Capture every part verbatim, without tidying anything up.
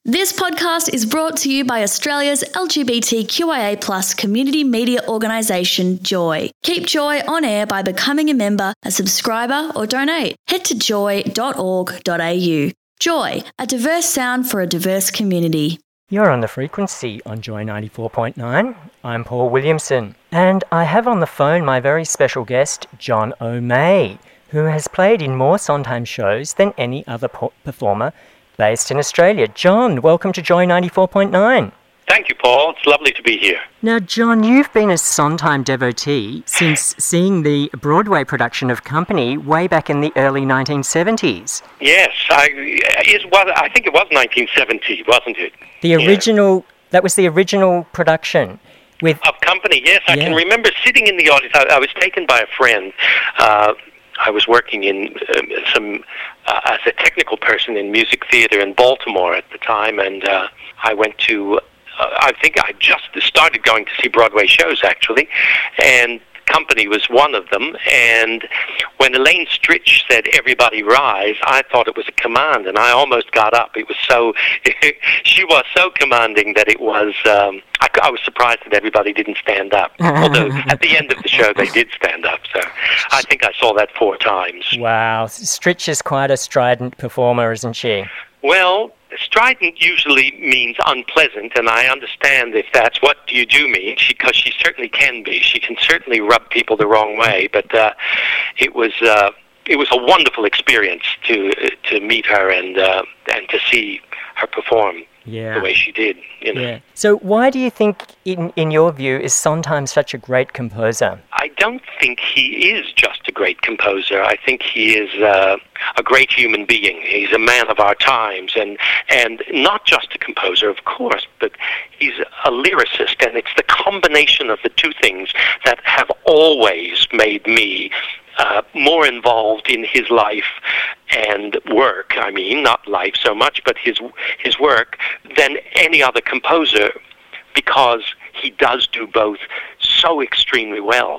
This podcast is brought to you by Australia's L G B T Q I A plus community media organisation, Joy. Keep Joy on air by becoming a member, a subscriber or donate. Head to joy dot org dot a u. Joy, a diverse sound for a diverse community. You're on The Frequency on Joy ninety-four point nine. I'm Paul Williamson, and I have on the phone my very special guest, John O'Mahey, who has played in more Sondheim shows than any other po- performer based in Australia. John, welcome to Joy ninety-four point nine. Thank you, Paul. It's lovely to be here. Now, John, you've been a Sondheim devotee since seeing the Broadway production of Company way back in the early nineteen seventies. Yes, I, it was, I think it was nineteen seventy, wasn't it? The original, yeah. That was the original production. With Of Company, yes. I yeah. can remember sitting in the audience. I, I was taken by a friend. Uh, I was working in um, some uh, as a technical person in music theater in Baltimore at the time, and uh, I went to. Uh, I think I just started going to see Broadway shows actually, and Company was one of them. And when Elaine Stritch said "Everybody rise," I thought it was a command, and I almost got up. It was so she was so commanding that it was. Um, I, I was surprised that everybody didn't stand up. Although at the end of the show they did stand up. So I think I saw that four times. Wow, Stritch is quite a strident performer, isn't she? Well, strident usually means unpleasant, and I understand if that's what you do mean, because she, she certainly can be. She can certainly rub people the wrong way, but uh, it was uh, it was a wonderful experience to to meet her and uh, and to see her perform. Yeah. The way she did, you know. Yeah. So why do you think, in in your view, is Sondheim such a great composer? I don't think he is just a great composer. I think he is uh, a great human being. He's a man of our times, and and not just a composer, of course, but he's a lyricist, and it's the combination of the two things that have always made me Uh, more involved in his life and work, I mean, not life so much, but his his work, than any other composer, because he does do both so extremely well.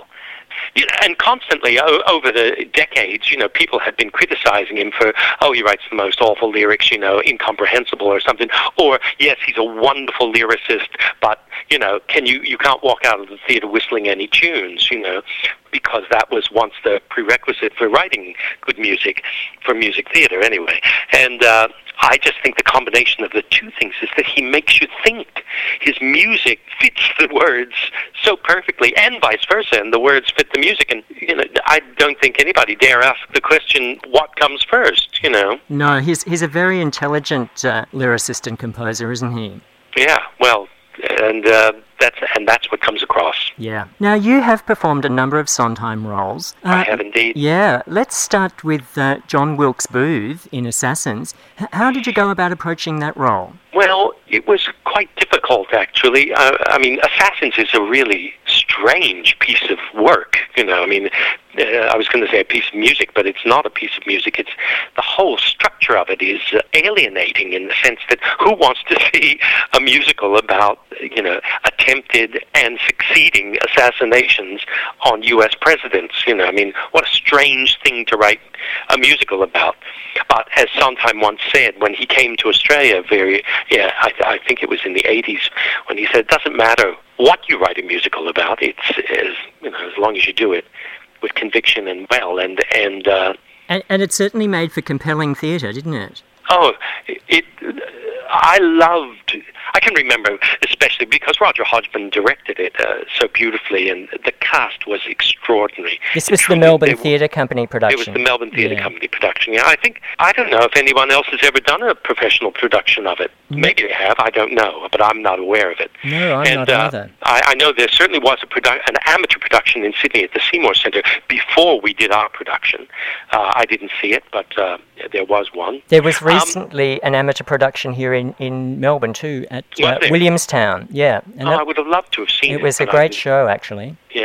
And constantly, o- over the decades, you know, people have been criticizing him for, oh, he writes the most awful lyrics, you know, incomprehensible or something. Or, yes, he's a wonderful lyricist, but, you know, can you, you can't walk out of the theater whistling any tunes, you know, because that was once the prerequisite for writing good music, for music theater anyway. And uh, I just think the combination of the two things is that he makes you think. His music fits the words so perfectly, and vice versa, and the words fit the music. And, you know, I don't think anybody dare ask the question, what comes first, you know? No, he's, he's a very intelligent uh, lyricist and composer, isn't he? Yeah, well, and uh, that's and that's what comes across. Yeah. Now, you have performed a number of Sondheim roles. Uh, I have indeed. Yeah. Let's start with uh, John Wilkes Booth in Assassins. H- how did you go about approaching that role? Well, it was quite difficult, actually. Uh, I mean, Assassins is a really strange piece of work, you know. I mean, uh, I was going to say a piece of music, but it's not a piece of music. It's the whole structure of it is uh, alienating in the sense that who wants to see a musical about, you know, attempted and succeeding assassinations on U S presidents, you know. I mean, what a strange thing to write a musical about. But as Sondheim once said when he came to Australia, very, yeah, I, I think it was in the eighties, when he said, it doesn't matter what you write a musical about, it's as, you know, as long as you do it with conviction and well, and and uh, and, and it certainly made for compelling theatre, didn't it? Oh, it. I loved. I can remember, especially because Roger Hodgman directed it uh, so beautifully, and the cast was extraordinary. This was the Melbourne Theatre Company production. It was the Melbourne Theatre yeah. Company production. Yeah, I think I don't know if anyone else has ever done a professional production of it. Mm. Maybe they have. I don't know, but I'm not aware of it. No, I'm and, not uh, either. I, I know there certainly was a produ- an amateur production in Sydney at the Seymour Centre before we did our production. Uh, I didn't see it, but uh, there was one. There was recently um, an amateur production here in, in Melbourne too, at uh, Williamstown. Yeah, and oh, that, I would have loved to have seen it. It was a great show, actually. Yeah.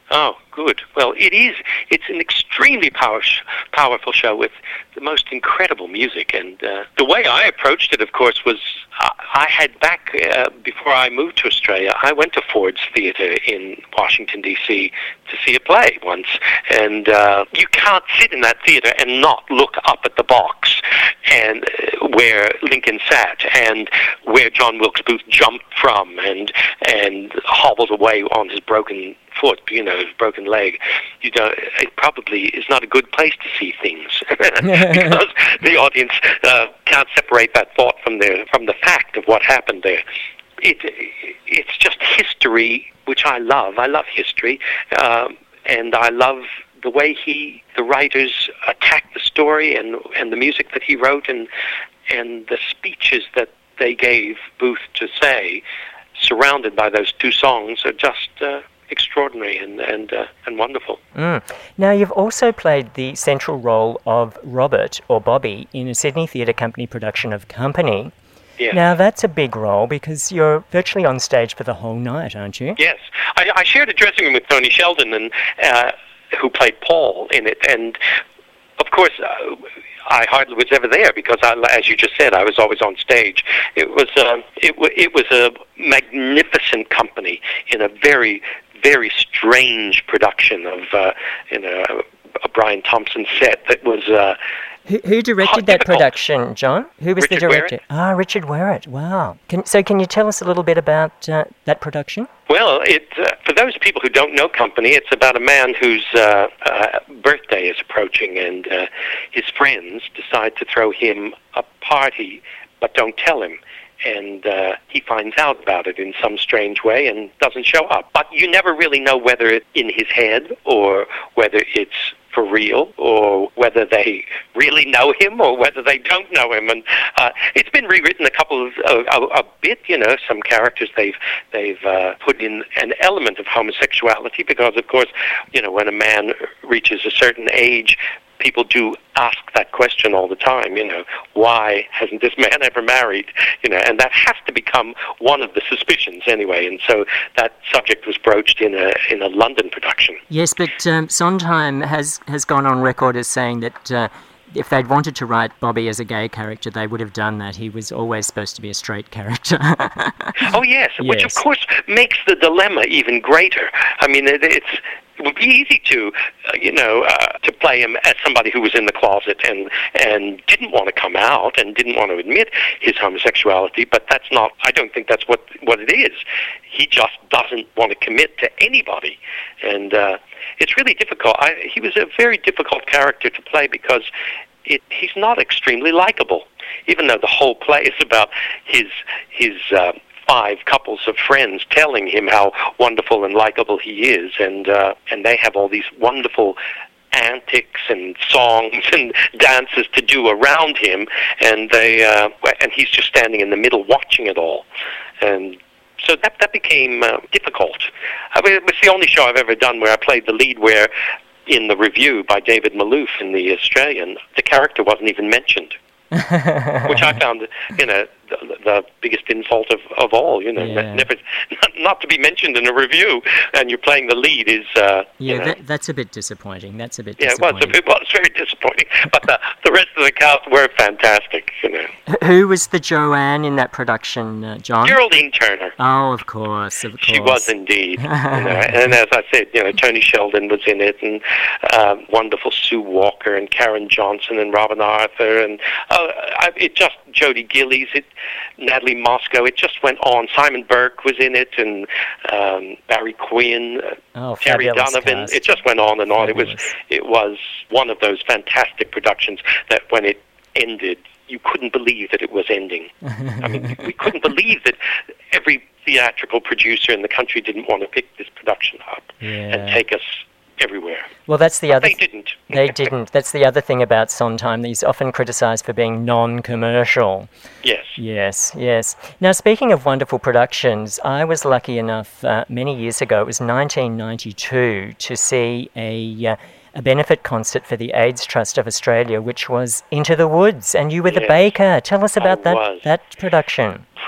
Oh, good. Well, it is. It's an extremely power sh- powerful show with the most incredible music. And uh, the way I approached it, of course, was uh, I had back, uh, before I moved to Australia, I went to Ford's Theatre in Washington, D C to see a play once. And uh, you can't sit in that theatre and not look up at the box and uh, where Lincoln sat and where John Wilkes Booth jumped from and, and hobbled away on his broken foot, you know, his broken leg. You know, it probably is not a good place to see things because the audience uh, can't separate that thought from the from the fact of what happened there. It it's just history, which I love. I love history, um, and I love the way he, the writers, attacked the story and and the music that he wrote and and the speeches that they gave Booth to say, surrounded by those two songs, are just Uh, extraordinary and and uh, and wonderful. Mm. Now, you've also played the central role of Robert, or Bobby, in a Sydney Theatre Company production of Company. Yeah. Now, that's a big role because you're virtually on stage for the whole night, aren't you? Yes. I, I shared a dressing room with Tony Sheldon, and uh, who played Paul in it, and of course, uh, I hardly was ever there because, I, as you just said, I was always on stage. It was uh, it, w- it was a magnificent company in a very, very strange production of uh, in a, a Brian Thompson set that was. Uh, Who, who directed that difficult. production, John? Who was Richard the director? Wherrett. Ah, Richard Wherrett. Wow. Can, so can you tell us a little bit about uh, that production? Well, it uh, for those people who don't know Company, it's about a man whose uh, uh, birthday is approaching, and uh, his friends decide to throw him a party, but don't tell him. And uh, he finds out about it in some strange way and doesn't show up. But you never really know whether it's in his head or whether it's for real, or whether they really know him, or whether they don't know him. And uh, it's been rewritten a couple of uh, a, a bit. You know, some characters they've they've uh, put in an element of homosexuality because, of course, you know, when a man reaches a certain age, people do ask that question all the time, you know, why hasn't this man ever married? You know, and that has to become one of the suspicions anyway. And so that subject was broached in a in a London production. Yes, but um, Sondheim has, has gone on record as saying that uh, if they'd wanted to write Bobby as a gay character, they would have done that. He was always supposed to be a straight character. Oh, yes, yes, which, of course, makes the dilemma even greater. I mean, it, it's... It would be easy to, uh, you know, uh, to play him as somebody who was in the closet and and didn't want to come out and didn't want to admit his homosexuality. But that's not. I don't think that's what what it is. He just doesn't want to commit to anybody, and uh, it's really difficult. I, he was a very difficult character to play because it, he's not extremely likable, even though the whole play is about his his. Uh, five couples of friends telling him how wonderful and likable he is, and uh, and they have all these wonderful antics and songs and dances to do around him, and they uh, and he's just standing in the middle watching it all, and so that that became uh, difficult. I mean, it was the only show I've ever done where I played the lead, where in the review by David Malouf in the Australian, the character wasn't even mentioned. Which I found, you know, the, the biggest insult of, of all, you know, yeah. never, not, not to be mentioned in a review, and you're playing the lead is, uh, yeah, you know, that, that's a bit disappointing. That's a bit yeah, it was, disappointing. it was very disappointing, but the, the rest of the cast were fantastic, you know. Who was the Joanne in that production, uh, John? Geraldine Turner. Oh, of course, of course. She was indeed. You know, and as I said, you know, Tony Sheldon was in it, and um, wonderful Sue Walker and Karen Johnson and Robin Arthur, and uh, I, it just, Jodie Gillies, it, Natalie Moscow, it just went on. Simon Burke was in it, and um, Barry Quinn, oh, Terry Donovan. Cast. It just went on and on. Fabulous. It was it was one of those fantastic productions that when it ended, you couldn't believe that it was ending. I mean, we couldn't believe that every theatrical producer in the country didn't want to pick this production up yeah. and take us everywhere. Well, that's the but other. They didn't. They didn't. That's the other thing about Sondheim. He's often criticised for being non-commercial. Yes. Yes, yes. Now, speaking of wonderful productions, I was lucky enough uh, many years ago, it was nineteen ninety-two, to see a uh, a benefit concert for the AIDS Trust of Australia, which was Into the Woods, and you were the Yes. baker. Tell us about I that was. that production.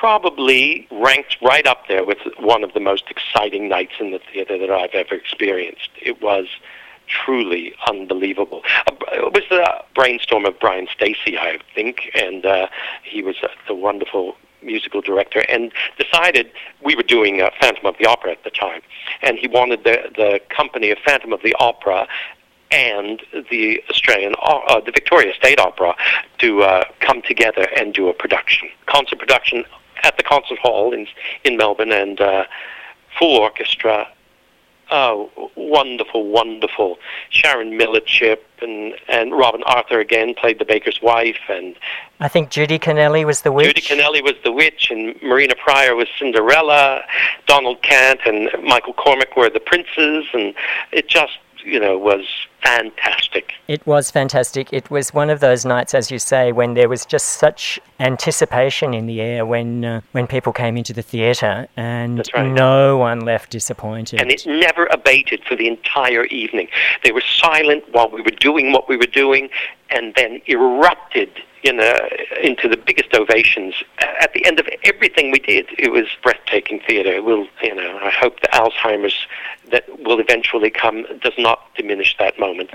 probably ranks right up there with one of the most exciting nights in the theater that I've ever experienced. It was truly unbelievable. It was the brainstorm of Brian Stacy, I think, and uh, he was uh, the wonderful musical director, and decided we were doing uh, Phantom of the Opera at the time, and he wanted the the company of Phantom of the Opera and the Australian, uh, the Victoria State Opera to uh, come together and do a production, concert production at the Concert Hall in in Melbourne, and uh, full orchestra. Oh, wonderful, wonderful. Sharon Millichip and, and Robin Arthur again played the baker's wife. And I think Judy Connelly was the witch. Judy Connelly was the witch, and Marina Pryor was Cinderella. Donald Cant and Michael Cormack were the princes, and it just, you know, was fantastic. It was fantastic. It was one of those nights, as you say, when there was just such anticipation in the air when uh, when people came into the theatre, and That's right. no one left disappointed. And it never abated for the entire evening. They were silent while we were doing what we were doing, and then erupted in a, into the biggest ovations at the end of everything we did. It was breathtaking theatre. It will, you know, I hope the Alzheimer's that will eventually come does not diminish that moment.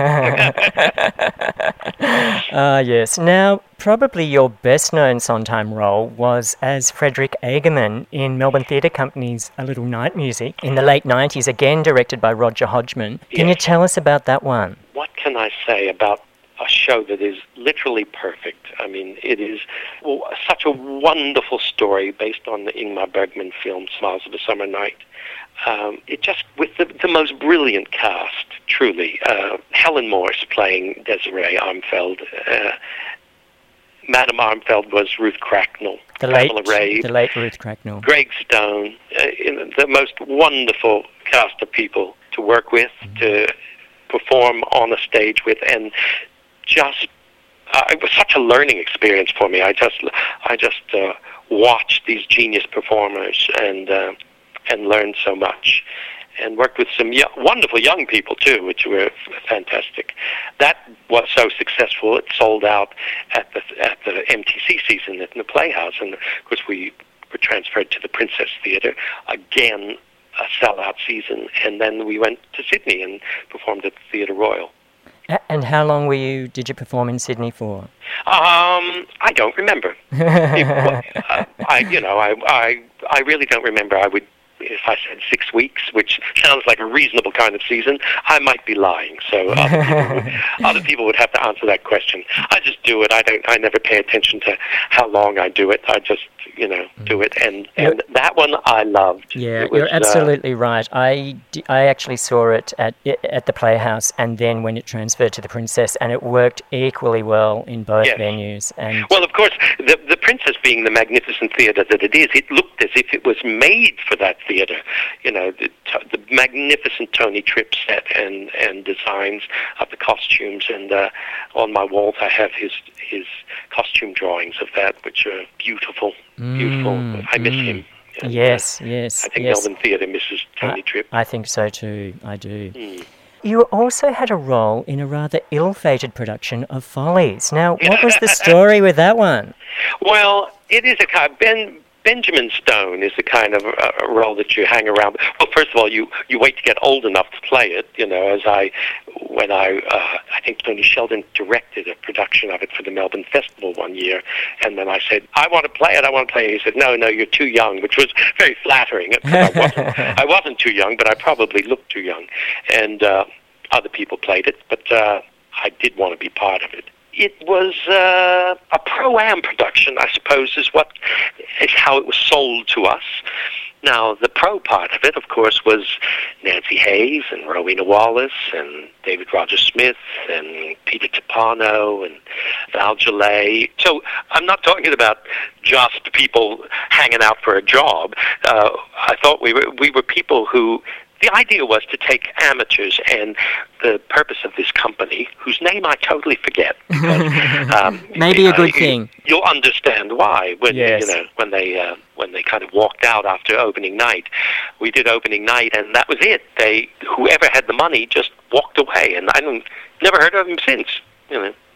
Ah, uh, yes. Now, probably your best-known Sondheim role was as Frederick Egerman in Melbourne Theatre Company's A Little Night Music in the late nineties, again directed by Roger Hodgman. Can Yes. you tell us about that one? What can I say about a show that is literally perfect? I mean, it is well, such a wonderful story based on the Ingmar Bergman film Smiles of a Summer Night. Um, it just, with the, the most brilliant cast, truly. Uh, Helen Morse playing Desiree Armfeld. Uh, Madame Armfeld was Ruth Cracknell. The late, Pamela Rabe, the late Ruth Cracknell. Greg Stone. Uh, in the most wonderful cast of people to work with, mm-hmm. to perform on a stage with, and just uh, it was such a learning experience for me. I just, I just uh, watched these genius performers and uh, and learned so much, and worked with some young, wonderful young people too, which were fantastic. That was so successful; it sold out at the at the M T C season at the Playhouse, and of course we were transferred to the Princess Theatre again, a sellout season, and then we went to Sydney and performed at the Theatre Royal. And how long were you? Did you perform in Sydney for? Um, I don't remember. it, uh, I, you know, I, I, I really don't remember. I would, if I said six weeks, which sounds like a reasonable kind of season, I might be lying. So other people, would, other people would have to answer that question. I just do it. I don't. I never pay attention to how long I do it. I just, you know, do it. And, and that one I loved. Yeah, was, you're absolutely uh, right. I, d- I actually saw it at at the Playhouse, and then when it transferred to the Princess, and it worked equally well in both yes. venues. And well, of course, the the Princess being the magnificent theatre that it is, it looked as if it was made for that theatre. You know, the, the magnificent Tony Tripp set and, and designs of the costumes, and uh, on my walls I have his his costume drawings of that, which are beautiful, beautiful. Mm, I miss mm. him. And, yes, uh, yes. I think yes. Melbourne Theatre misses Tony I, Tripp. I think so too. I do. Mm. You also had a role in a rather ill-fated production of Follies. Now, what was the story with that one? Well, it is a kind of Ben. Benjamin Stone is the kind of uh, role that you hang around. Well, first of all, you, you wait to get old enough to play it. You know, as I, when I, uh, I think Tony Sheldon directed a production of it for the Melbourne Festival one year, and then I said, I want to play it, I want to play it. He said, no, no, you're too young, which was very flattering. I wasn't, I wasn't too young, but I probably looked too young. And uh, other people played it, but uh, I did want to be part of it. It was uh, a pro-am production, I suppose, is what is how it was sold to us. Now, the pro part of it, of course, was Nancy Hayes and Rowena Wallace and David Roger Smith and Peter Topano and Val Gillay. So I'm not talking about just people hanging out for a job. Uh, I thought we were we were people who. The idea was to take amateurs, and the purpose of this company, whose name I totally forget, because, um, maybe a good you, thing. You'll understand why when yes. you know when they uh, when they kind of walked out after opening night. We did opening night, and that was it. They whoever had the money just walked away, and I don't, never heard of them since. You know.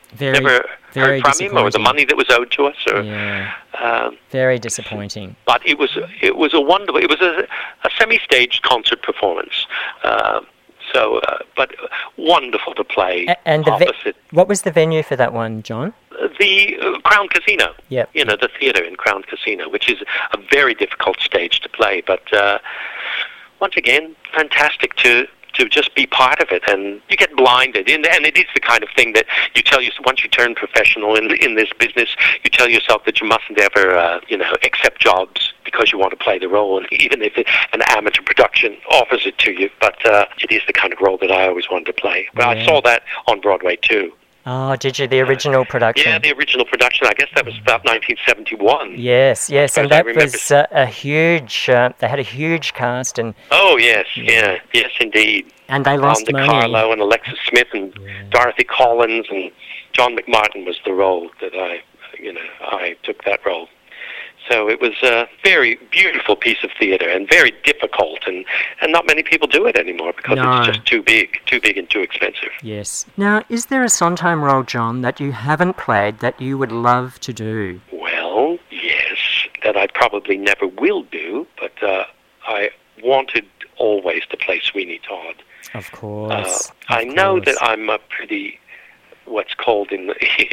very, never very heard from him, or the money that was owed to us. Or, yeah. um, very disappointing. But it was it was a wonderful. It was a, a semi-staged concert performance. Uh, so, uh, but wonderful to play. A- and the opposite. Ve- what was the venue for that one, John? The uh, Crown Casino. Yep. You know, the theatre in Crown Casino, which is a very difficult stage to play. But uh, once again, fantastic to to just be part of it, and you get blinded. And, and it is the kind of thing that you tell yourself, once you turn professional in in this business, you tell yourself that you mustn't ever, uh, you know, accept jobs because you want to play the role, and even if it, an amateur production offers it to you. But uh, it is the kind of role that I always wanted to play. But Yeah. I saw that on Broadway too. Oh, did you? The original production? Yeah, the original production. I guess that was about nineteen seventy-one. Yes, yes, and Because I that remember- was uh, a huge. Uh, they had a huge cast, and Oh yes, yeah, yes indeed. and they Tom lost money. DiCarlo and Alexis Smith and Yeah. Dorothy Collins and John McMartin was the role that I, you know, I took that role. So it was a very beautiful piece of theatre and very difficult, and, and not many people do it anymore because No. it's just too big, too big and too expensive. Yes. Now, is there a Sondheim role, John, that you haven't played that you would love to do? Well, yes, that I probably never will do, but uh, I wanted always to play Sweeney Todd. Of Uh, course. I of know course. that I'm a pretty, what's called in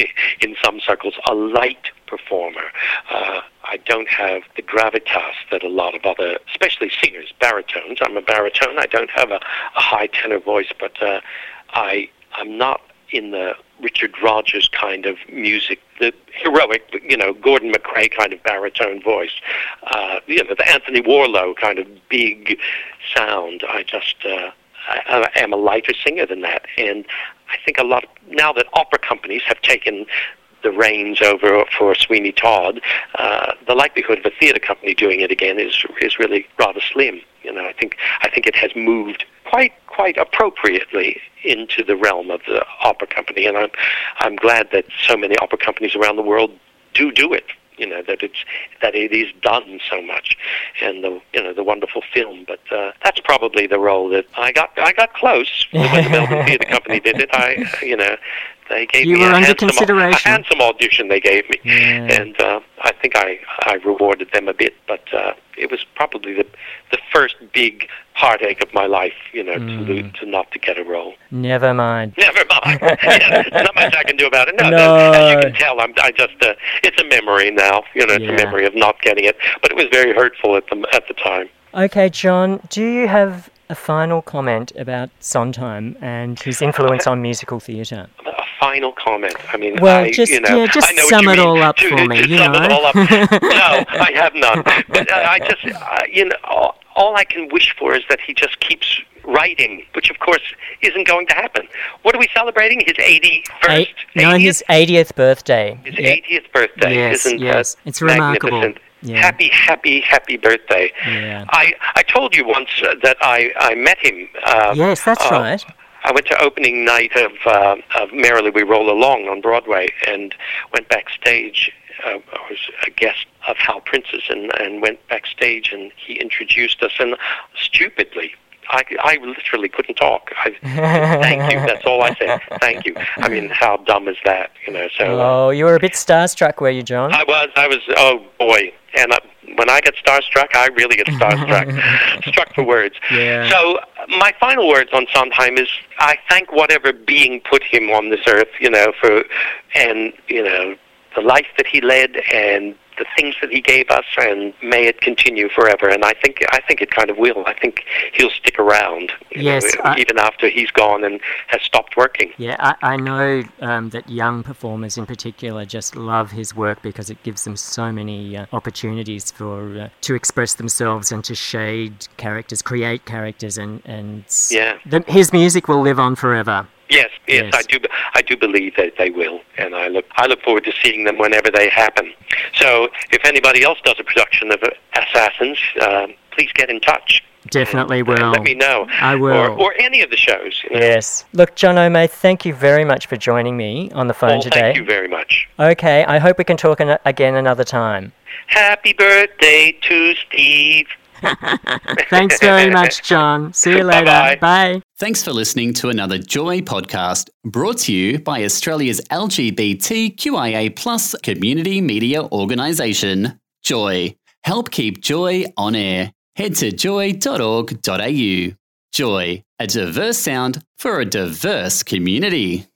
in some circles, a light performer. Uh, I don't have the gravitas that a lot of other, especially singers, baritones. I'm a baritone. I don't have a, a high tenor voice, but uh, I I'm not in the Richard Rodgers kind of music, the heroic, you know, Gordon McRae kind of baritone voice, uh, you know, the Anthony Warlow kind of big sound. I just, uh, I, I am a lighter singer than that, and I think a lot of, now that opera companies have taken the reins over for Sweeney Todd, uh, the likelihood of a theatre company doing it again is is really rather slim. You know, I think I think it has moved quite quite appropriately into the realm of the opera company, and I'm I'm glad that so many opera companies around the world do do it. You know, that it's that it is done so much, and the you know the wonderful film. But uh, that's probably the role that I got. I got close when the Melbourne Theatre Company did it. I you know they gave You me were a under handsome, consideration. a handsome audition they gave me, Yeah. and uh, I think I I rewarded them a bit. But uh, it was probably the the first big heartache of my life. You know, Mm. to lo- to not to get a role. Never mind. Never mind. Yeah, there's not much I can do about it. No, No. as you can tell, I'm, I just, uh, it's a memory now. You know, it's Yeah. a memory of not getting it. But it was very hurtful at the at the time. Okay, John, do you have a final comment about Sondheim and his influence on musical theatre? A final comment. I mean, Well, I, just- you know, yeah, just I know what sum you it mean. all up to, for to, me, to you sum know. it all up. No, I have none. But uh, I just, uh, you know, all, all I can wish for is that he just keeps writing, which of course isn't going to happen. What are we celebrating? His eighty-first? Eight, no, eightieth? his eightieth birthday. His Yeah. eightieth birthday. Yes, Isn't yes. that It's remarkable. magnificent? Yeah. Happy, happy, happy birthday. Yeah. I, I told you once uh, that I, I met him. Uh, Yes, that's uh, right. I went to opening night of, uh, of Merrily We Roll Along on Broadway and went backstage. Uh, I was a guest of Hal Prince's and, and went backstage, and he introduced us, and stupidly, I, I literally couldn't talk. I, thank you. That's all I said. Thank you. I mean, how dumb is that? You know. So uh, Oh, you were a bit starstruck, were you, John? I was. I was. Oh boy. And I, when I get starstruck, I really get starstruck. Struck for words. Yeah. So my final words on Sondheim is I thank whatever being put him on this earth, you know, for and you know the life that he led and the things that he gave us, and may it continue forever. And I think I think it kind of will. I think he'll stick around, you Yes, know, I- even after he's gone and has stopped working. Yeah, I, I know um, that young performers in particular just love his work because it gives them so many uh, opportunities for uh, to express themselves and to shade characters, create characters, and and s- Yeah. the, his music will live on forever. Yes, yes, Yes. I do. I do believe that they will, and I look. I look forward to seeing them whenever they happen. So, if anybody else does a production of Assassins, uh, please get in touch. Definitely and, uh, will. let me know. I will. Or, or any of the shows. You know. Yes. Look, John O'May, thank you very much for joining me on the phone Well, today. thank you very much. Okay, I hope we can talk an- again another time. Happy birthday to Steve. Thanks very much, John. See you later. Bye-bye. Bye. Thanks for listening to another Joy podcast brought to you by Australia's L G B T Q I A plus community media organisation, Joy. Help keep Joy on air. Head to joy dot org dot a u. Joy, a diverse sound for a diverse community.